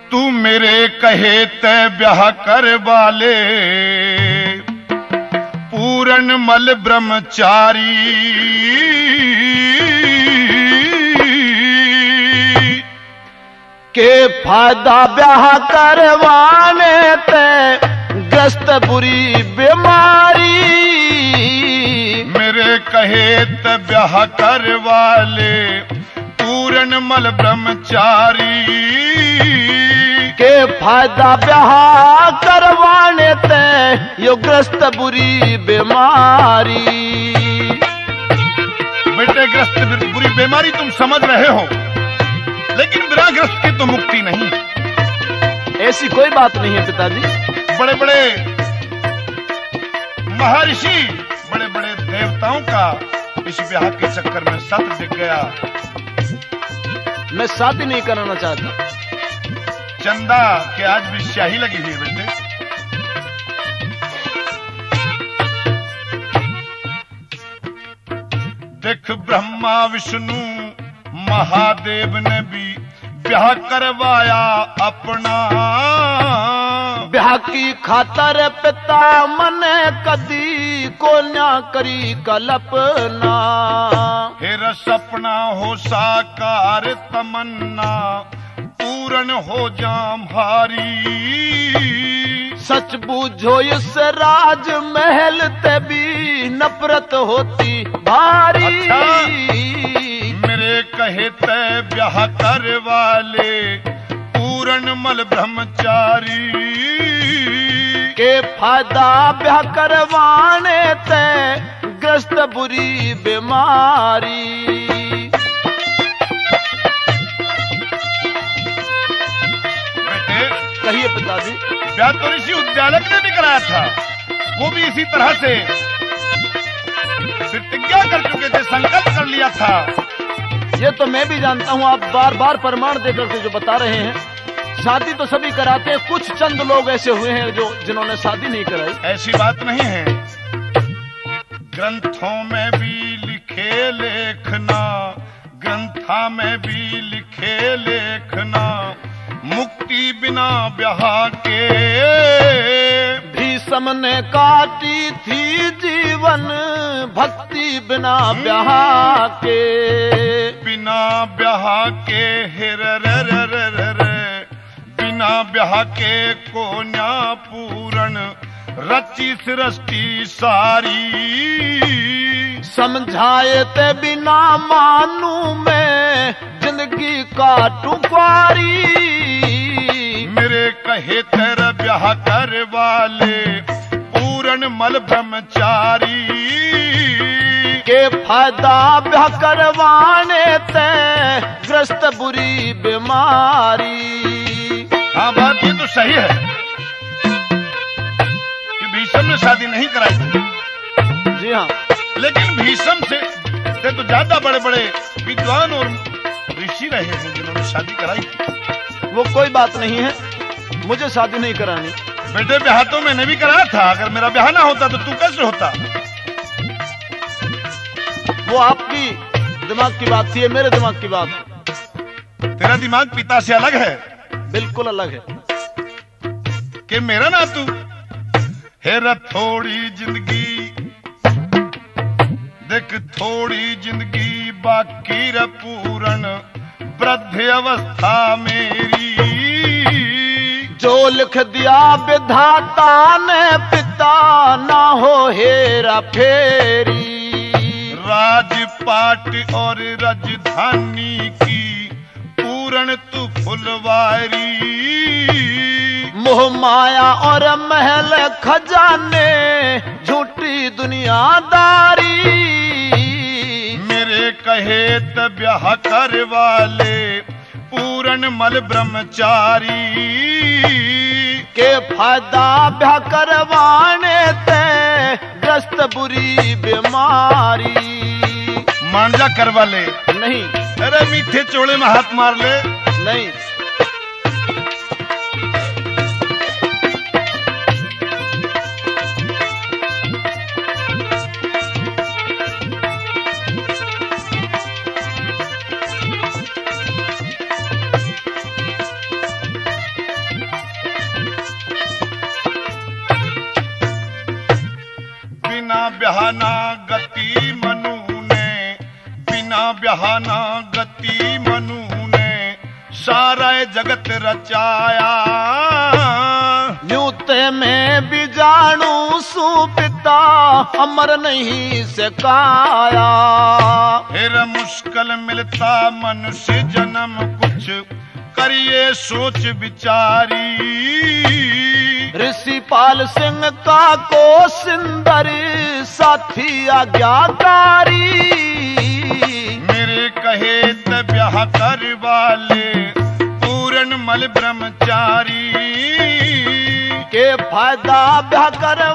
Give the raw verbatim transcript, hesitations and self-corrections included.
तू मेरे कहे ते ब्याह कर वाले पूरन मल ब्रह्मचारी। के फायदा ब्याह करवाने ते ग्रस्त बुरी बीमारी। मेरे कहे ते ब्याह कर वाले पूरन मल ब्रह्मचारी। के फायदा ब्याह करवाने ते यो ग्रस्त बुरी बीमारी। बेटे ग्रस्त बुरी बीमारी तुम समझ रहे हो, लेकिन बिना ग्रस्त की तो मुक्ति नहीं। ऐसी कोई बात नहीं है पिताजी। बड़े बड़े महर्षि, बड़े बड़े देवताओं का इस ब्याह के चक्कर में सत दिख गया। मैं शादी नहीं कराना चाहता। चंदा के आज भी स्याही लगी हुई है बेटे। देख ब्रह्मा विष्णु महादेव ने भी ब्याह करवाया अपना। ब्याह की खातर पिता मने कदी को ना करी कल्पना। फिर सपना हो साकार तमन्ना पूरन हो जाम हारी। सच बूझो इस राज महल ते भी नफरत होती भारी। अच्छा, मेरे कहे ते ब्याह कर वाले पूरन मल ब्रह्मचारी। के फायदा ब्याह करवाने ते ग्रस्त बुरी बीमारी। कहिए पिताजी। ब्याह तो ऋषि उद्यालक ने भी कराया था, वो भी इसी तरह से प्रतिज्ञा कर चुके थे, संकल्प कर लिया था। ये तो मैं भी जानता हूँ, आप बार बार प्रमाण देकर के जो बता रहे हैं। शादी तो सभी कराते हैं, कुछ चंद लोग ऐसे हुए हैं जो जिन्होंने शादी नहीं कराई। ऐसी बात नहीं है, ग्रंथों में भी लिखे लेखना, ग्रंथा में भी लिखे लेखना, मुक्ति बिना ब्याह के। भीष्म ने काटी थी जीवन भक्ति बिना ब्याह के। बिना ब्याह के हिर रे रे रे रे रे, बिना ब्याह के कोन्या पूरन रची सृष्टि सारी। समझाए ते बिना मानू मैं जिंदगी काटू पारी। मेरे कहे तेरा ब्याह कर वाले पूरन मल ब्रह्मचारी। के फायदा ब्याह करवाने ते ग्रस्त बुरी बीमारी। हाँ बात ये तो सही है कि भीष्म ने शादी नहीं कराई थी। जी हाँ, लेकिन भीष्म से ते तो ज्यादा बड़े बड़े विद्वान और ऋषि रहे हैं जिन्होंने शादी कराई थी। वो कोई बात नहीं है, मुझे शादी नहीं करानी। बेटे ब्याह तो मैंने भी कराया था, अगर मेरा ब्याह ना होता तो तू कैसे होता? वो आपकी दिमाग की बात थी, मेरे दिमाग की बात। तेरा दिमाग पिता से अलग है, बिल्कुल अलग है। कि मेरा ना तू हेरा थोड़ी जिंदगी देख, थोड़ी जिंदगी बाकी रे पूरन वृद्ध अवस्था मेरी। जो लिख दिया विधाता ने पिता ना हो हेरा फेरी। राजपाट और राजधानी की पूरन तू फुलवारी। मोह माया और महल खजाने झूठी दुनियादारी। मेरे कहे त ब्याह कर वाले पूरन मल ब्रह्मचारी। के फायदा ब्याह करवाने ते ग्रस्त बुरी बीमारी। मांझा करवा ले। नहीं। अरे मीठे चोले में हाथ मार ले। नहीं। बिना ब्याहना गति मनु ने सारा जगत रचाया। न्यूते में बीजाणु सुपिता अमर नहीं से काया। फिर मुश्किल मिलता मनुष्य जन्म कुछ करिए सोच विचारी। ऋषि पाल सिंह का को सुंदर साथी आज्ञाकारी। मेरे कहे त ब्याह कर वाले पूर्ण मल ब्रह्मचारी। के फायदा ब्याह कर